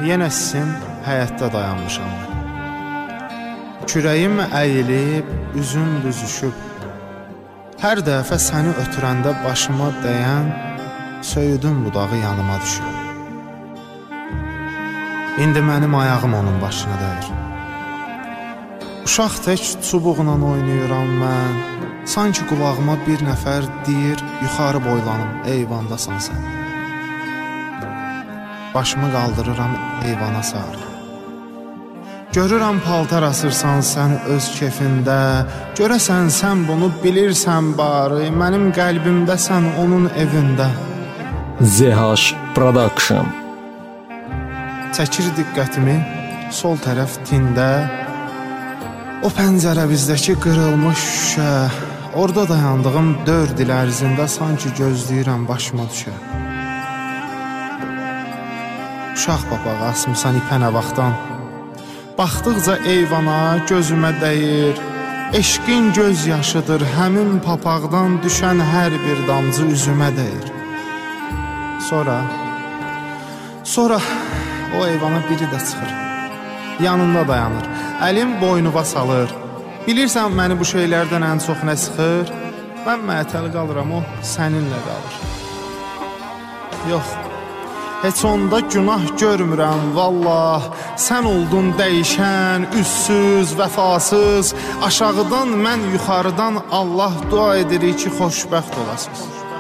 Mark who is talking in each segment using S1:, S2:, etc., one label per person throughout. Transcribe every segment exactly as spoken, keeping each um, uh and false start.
S1: yenə sizin həyətdə dayanmışam. Kürəyim əyilib, üzüm büzüşüb. Hər dəfə səni ötürəndə başıma dəyən söyüdün budağı yanıma düşür. İndi mənim ayağım onun başına dəyir. Uşaq tək çubuqla oynayıram mən. Sanki qulağıma bir nəfər deyir, yuxarı boylanım, eyvandasan sən. Başımı qaldırıram eyvana sarı. Görürəm paltar asırsan sən öz kefində. Görəsən sən bunu bilirsən bari. Mənim qəlbimdə sən onun evində.
S2: Z H Production.
S1: Çəkir diqqətimi sol tərəf tində. O pəncərə bizdəki qırılmış şüşə. Orada dayandığım dörd il ərzində sanki gözləyirəm başıma düşə. Uşaq papağı asmısan ipə nə vaxtdan. Baxdıqca eyvana gözümə dəyir. Eşqin göz yaşıdır, həmin papaqdan düşən hər bir damcı üzümə dəyir. Sonra, sonra o eyvana biri də çıxır. Yanında dayanır, əlim boynuma salır. Bilirsən məni bu şeylərdən ən çox nə sıxır? Mən məətəl qalıram, o səninlə qalır. Yox, heç onda günah görmürəm, vallah. Sən oldun dəyişən, üssüz, vəfasız. Aşağıdan mən yuxarıdan Allah dua edirik ki, xoşbəxt olasınız.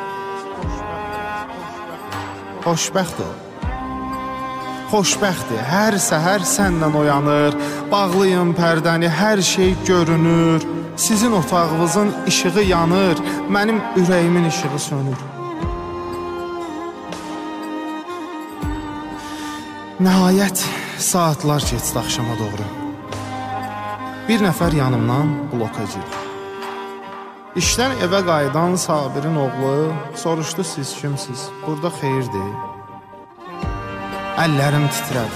S1: Xoşbəxt ol. Xoşbəxtdir, hər səhər səndən oyanır. Bağlayın pərdəni, hər şey görünür. Sizin otağınızın işığı yanır, mənim ürəyimin işığı sönür. Nəhayət, saatlar keçdi axşama doğru. Bir nəfər yanımdan bloka girdi. İşdən evə qayıdan Sabirin oğlu soruşdu, siz kimsiz? Burada xeyirdir. Əllərim titrədi.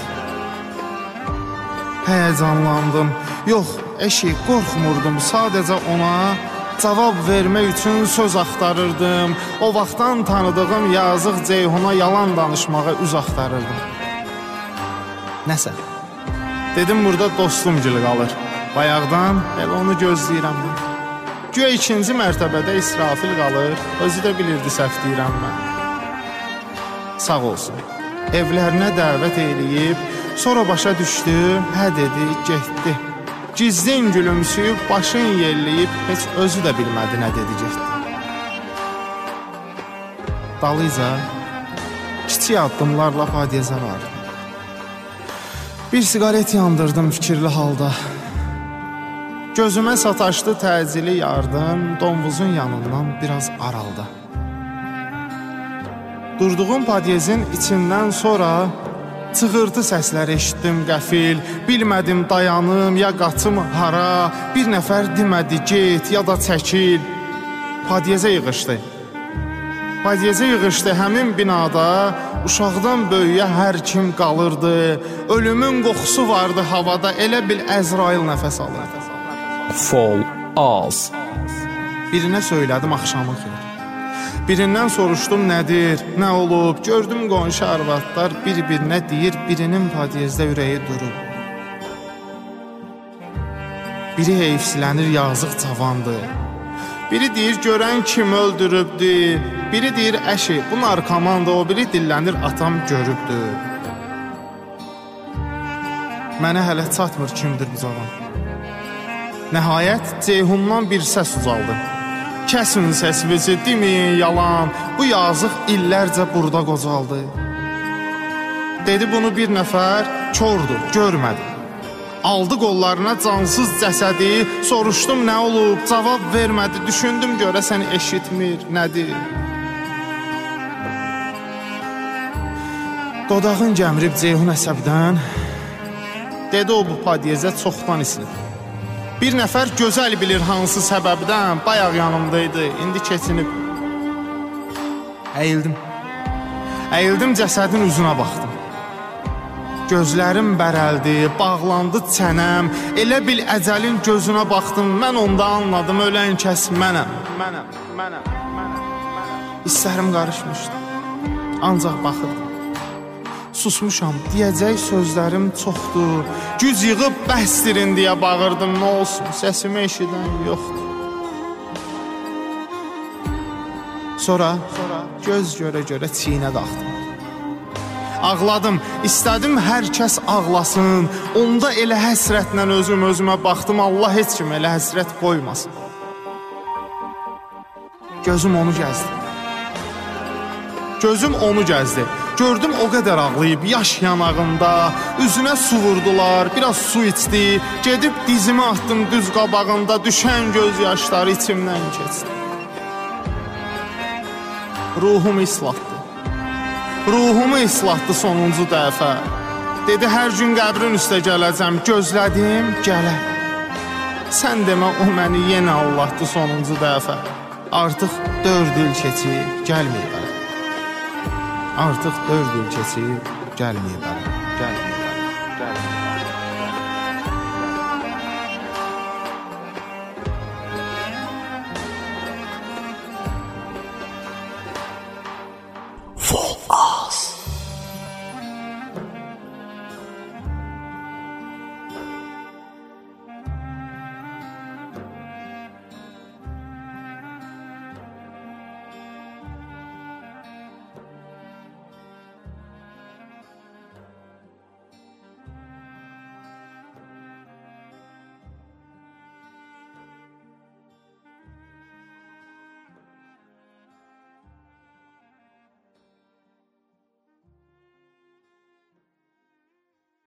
S1: Həyəcanlandım. Yox, eşi, qorxmurdum. Sadəcə ona cavab vermək üçün söz axtarırdım. O vaxtdan tanıdığım yazıq Ceyhuna yalan danışmağa üz axtarırdım. Nəsə, dedim burada dostum gülü qalır. Bayaqdan elə onu gözləyirəm mən. Güya ikinci mərtəbədə İsrafil qalır. Özü də bilirdi səhv deyirəm mən. Sağ olsun. Evlərinə dəvət eləyib, sonra başa düşdü, hə dedi, getdi. Gizlin gülümsüyüb, başın yelləyib, heç özü də bilmədi nə dedi, getdi. Dalıca, kiçik addımlarla Padiyezə vardı. Bir siqaret yandırdım fikirli halda. Gözümə sataşdı təcili yardım, donvuzun yanından biraz aralda. Durduğum Padiyezin içindən sonra çığırtı səslər eşitdim qəfil. Bilmədim dayanım ya qaçım hara. Bir nəfər demədi get ya da çəkil. Padiyezə yığışdı. Padiyezə yığışdı həmin binada. Uşaqdan böyüyə hər kim qalırdı. Ölümün qoxusu vardı havada. Elə bil Əzrail nəfəs alırdı.
S2: Fall az.
S1: Birinə söylədim axşamı kimi. Birindən soruşdum nədir, nə olub. Gördüm qonşu arvadlar bir-birinə deyir, birinin Padiyezdə ürəyi durub. Biri heyfsilənir, yazıq cavandır. Biri deyir, görən kim öldürübdü. Biri deyir, əşi, bu narkomandır. O biri dillənir, atam görübdü. Mənə hələ çatmır kimdir bu cavan. Nəhayət, Ceyhundan bir səs ucaldı. Kəsin səsinizi, deməyin yalan. Bu yazıq illərcə burada qocaldı. Dedi bunu bir nəfər, kördür, görmədi. Aldı qollarına cansız cəsədi. Soruşdum nə olub, cavab vermədi. Düşündüm görəsən eşitmir, nədir? Dodağın gəmirib Ceyhun əsəbdən. Dedi o bu Padiyezə çoxdan isinib. Bir nəfər gözəl bilir hansı səbəbdən. Bayaq yanımdaydı, indi keçinib. Əyildim. Əyildim, cəsədin üzünə baxdım. Gözlərim bərəldi, bağlandı çənəm. Elə bil əcəlin gözünə baxdım. Mən onda anladım, ölən kəs mənəm. Mənəm, mənəm, mənəm. Hisslərim qarışmışdı. Ancaq baxırdım. Susmuşam, deyəcək sözlərim çoxdur. Güc yığıb bəsdirin deyə bağırdım, nə olsun, səsimi eşidən yoxdur. Sonra, sonra göz görə-görə çiynə qalxdım. Ağladım, istədim hər kəs ağlasın. Onda elə həsrətlə özüm özümə baxdım, Allah heç kim elə həsrət qoymasın. Gözüm onu gəzdi. Gözüm onu gəzdi. Gördüm o qədər ağlayıb, yaş yanağında, üzünə su vurdular, biraz su içdi. Gedib dizimi atdım düz qabağında, düşən göz yaşları içimdən keçdi. Ruhumu islatdı. Ruhumu islatdı sonuncu dəfə. Dedi, hər gün qəbrin üstə gələcəm, gözlədim, gələr. Sən demə, o məni yenə Allahdı sonuncu dəfə. Artıq dörd il keçib, gəlməyib. Artıq dörd il keçib, gəlməyib.